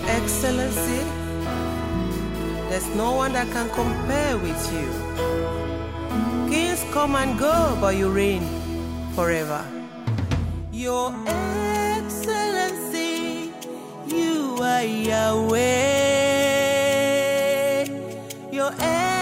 Excellency, there's no one that can compare with you. Kings come and go, but you reign forever. Your Excellency, you are Yahweh. Your